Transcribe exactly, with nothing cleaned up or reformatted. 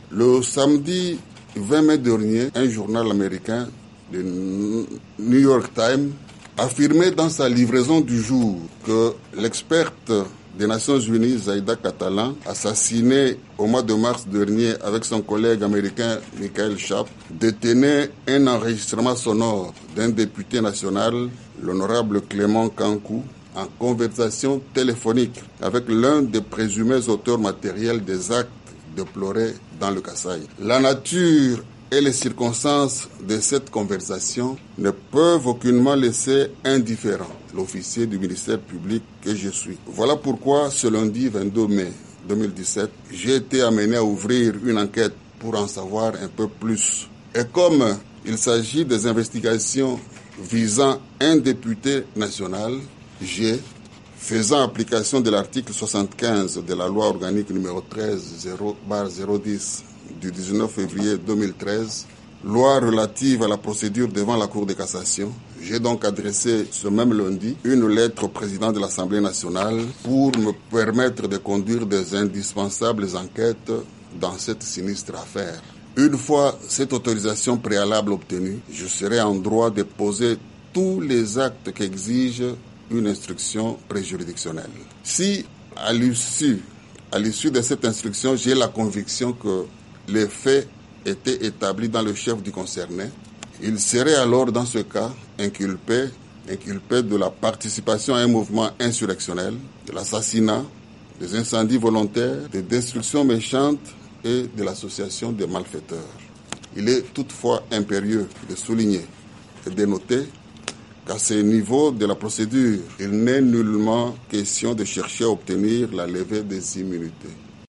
Le samedi vingt mai dernier, un journal américain, le New York Times, affirmait dans sa livraison du jour que l'experte des Nations Unies, Zaïda Catalan, assassinée au mois de mars dernier avec son collègue américain Michael Schaap, détenait un enregistrement sonore d'un député national, l'honorable Clément Kankou, en conversation téléphonique avec l'un des présumés auteurs matériels des actes déplorés dans le Kasaï. La nature et les circonstances de cette conversation ne peuvent aucunement laisser indifférent l'officier du ministère public que je suis. Voilà pourquoi ce lundi vingt-deux mai deux mille dix-sept, j'ai été amené à ouvrir une enquête pour en savoir un peu plus. Et comme il s'agit des investigations visant un député national, j'ai, faisant application de l'article soixante-quinze de la loi organique numéro treize barre zéro dix du dix-neuf février deux mille treize, loi relative à la procédure devant la Cour de cassation, j'ai donc adressé ce même lundi une lettre au président de l'Assemblée nationale pour me permettre de conduire des indispensables enquêtes dans cette sinistre affaire. Une fois cette autorisation préalable obtenue, je serai en droit de poser tous les actes qu'exige une instruction préjuridictionnelle. Si, à l'issue, à l'issue de cette instruction, j'ai la conviction que les faits étaient établis dans le chef du concerné, il serait alors dans ce cas inculpé, inculpé de la participation à un mouvement insurrectionnel, de l'assassinat, des incendies volontaires, des destructions méchantes et de l'association des malfaiteurs. Il est toutefois impérieux de souligner et de noter qu'à ce niveau de la procédure, il n'est nullement question de chercher à obtenir la levée des immunités.